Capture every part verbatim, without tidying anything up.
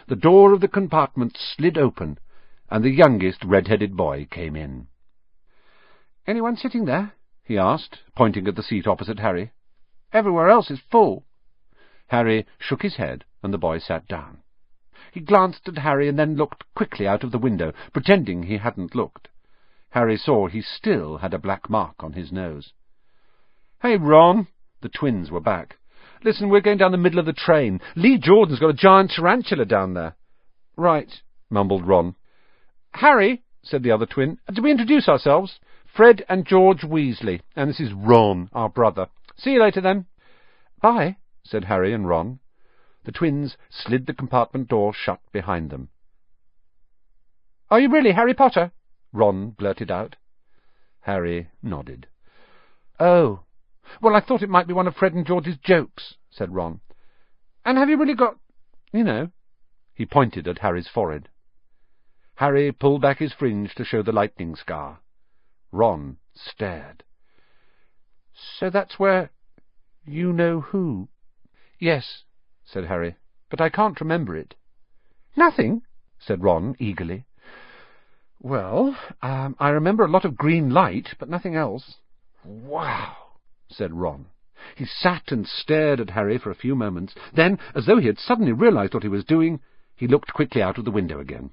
the door of the compartment slid open, and the youngest red-headed boy came in. "Anyone sitting there?" he asked, pointing at the seat opposite Harry. "Everywhere else is full." Harry shook his head, and the boy sat down. He glanced at Harry and then looked quickly out of the window, pretending he hadn't looked. Harry saw he still had a black mark on his nose. "Hey, Ron!" The twins were back. "Listen, we're going down the middle of the train. Lee Jordan's got a giant tarantula down there." "Right," mumbled Ron. "Harry," said the other twin, "do we introduce ourselves? Fred and George Weasley, and this is Ron, our brother. See you later, then." "Bye," said Harry and Ron. The twins slid the compartment door shut behind them. "Are you really Harry Potter?" Ron blurted out. Harry nodded. "Oh, well, I thought it might be one of Fred and George's jokes," said Ron. "And have you really got, you know?" He pointed at Harry's forehead. Harry pulled back his fringe to show the lightning scar. Ron stared. "So that's where you know who?" "Yes," said Harry, "but I can't remember it." "Nothing?" said Ron eagerly. "Well, um, I remember a lot of green light, but nothing else." "Wow!" said Ron. He sat and stared at Harry for a few moments. Then, as though he had suddenly realized what he was doing, he looked quickly out of the window again.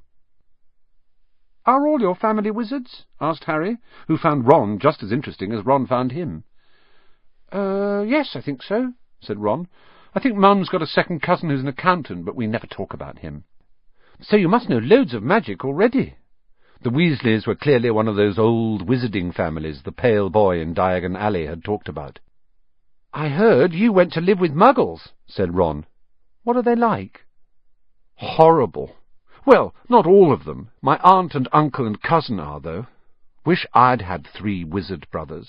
"Are all your family wizards?" asked Harry, who found Ron just as interesting as Ron found him. Uh, yes, I think so," said Ron. "I think Mum's got a second cousin who's an accountant, but we never talk about him." "So you must know loads of magic already." The Weasleys were clearly one of those old wizarding families the pale boy in Diagon Alley had talked about. "I heard you went to live with Muggles," said Ron. "What are they like?" "Horrible. Well, not all of them. My aunt and uncle and cousin are, though. Wish I'd had three wizard brothers."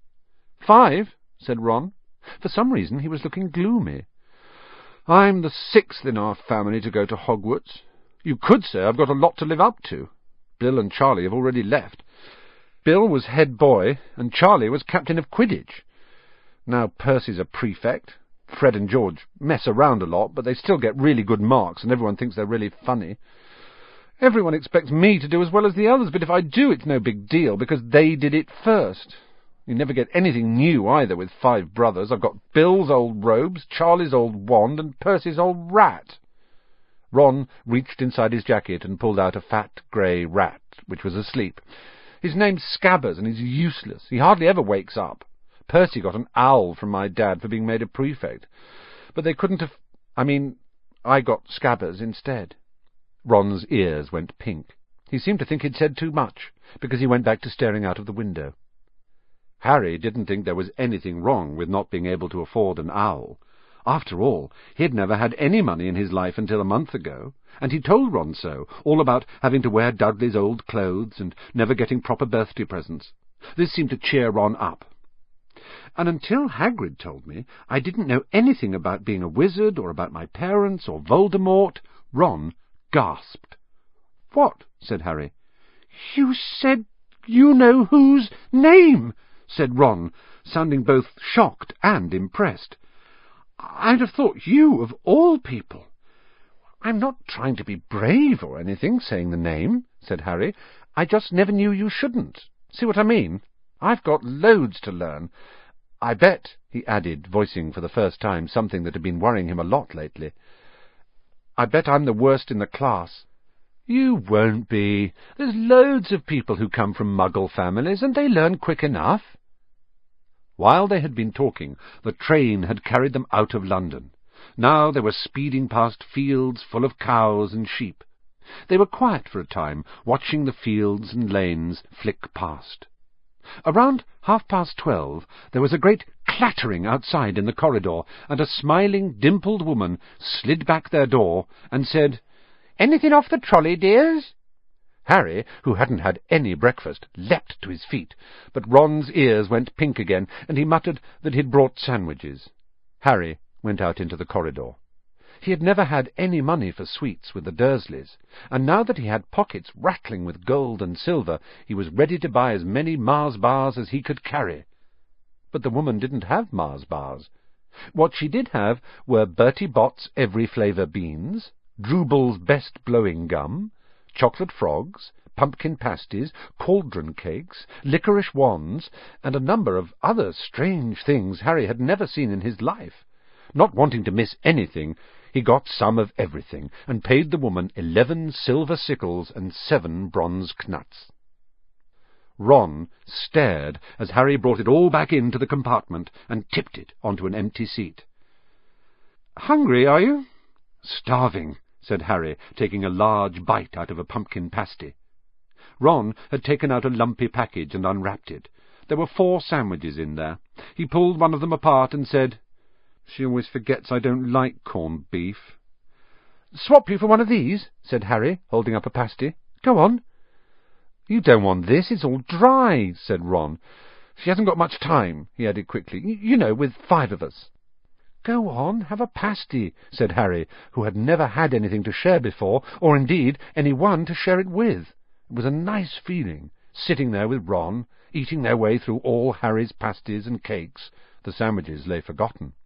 "Five," said Ron. For some reason he was looking gloomy. "I'm the sixth in our family to go to Hogwarts. You could say I've got a lot to live up to. Bill and Charlie have already left. Bill was head boy, and Charlie was captain of Quidditch. Now Percy's a prefect. Fred and George mess around a lot, but they still get really good marks, and everyone thinks they're really funny. Everyone expects me to do as well as the others, but if I do, it's no big deal, because they did it first. You never get anything new, either, with five brothers. I've got Bill's old robes, Charlie's old wand, and Percy's old rat." Ron reached inside his jacket and pulled out a fat grey rat, which was asleep. "His name's Scabbers, and he's useless. He hardly ever wakes up. Percy got an owl from my dad for being made a prefect. But they couldn't have... I mean, I got Scabbers instead." Ron's ears went pink. He seemed to think he'd said too much, because he went back to staring out of the window. Harry didn't think there was anything wrong with not being able to afford an owl. After all, he'd never had any money in his life until a month ago, and he told Ron so, all about having to wear Dudley's old clothes and never getting proper birthday presents. This seemed to cheer Ron up. "And until Hagrid told me, I didn't know anything about being a wizard, or about my parents, or Voldemort." Ron gasped. "What?" said Harry. "You said you know whose name," said Ron, sounding both shocked and impressed. "I'd have thought you of all people." "I'm not trying to be brave or anything, saying the name," said Harry. "I just never knew you shouldn't. See what I mean? I've got loads to learn. I bet," he added, voicing for the first time something that had been worrying him a lot lately, "I bet I'm the worst in the class." "You won't be. There's loads of people who come from Muggle families, and they learn quick enough." While they had been talking, the train had carried them out of London. Now they were speeding past fields full of cows and sheep. They were quiet for a time, watching the fields and lanes flick past. Around half-past twelve there was a great clattering outside in the corridor, and a smiling, dimpled woman slid back their door and said, "Anything off the trolley, dears?" Harry, who hadn't had any breakfast, leapt to his feet, but Ron's ears went pink again, and he muttered that he'd brought sandwiches. Harry went out into the corridor. He had never had any money for sweets with the Dursleys, and now that he had pockets rattling with gold and silver, he was ready to buy as many Mars bars as he could carry. But the woman didn't have Mars bars. What she did have were Bertie Bott's every flavour beans, Drubel's best blowing gum, chocolate frogs, pumpkin pasties, cauldron cakes, licorice wands, and a number of other strange things Harry had never seen in his life. Not wanting to miss anything, he got some of everything, and paid the woman eleven silver sickles and seven bronze knuts. Ron stared as Harry brought it all back into the compartment and tipped it onto an empty seat. "Hungry, are you?" "Starving," said Harry, taking a large bite out of a pumpkin pasty. Ron had taken out a lumpy package and unwrapped it. There were four sandwiches in there. He pulled one of them apart and said, "She always forgets I don't like corned beef." "Swap you for one of these," said Harry, holding up a pasty. "Go on." "You don't want this, it's all dry," said Ron. "She hasn't got much time," he added quickly. "You know, with five of us." "Go on, have a pasty," said Harry, who had never had anything to share before, or indeed any one to share it with. It was a nice feeling, sitting there with Ron, eating their way through all Harry's pasties and cakes. The sandwiches lay forgotten.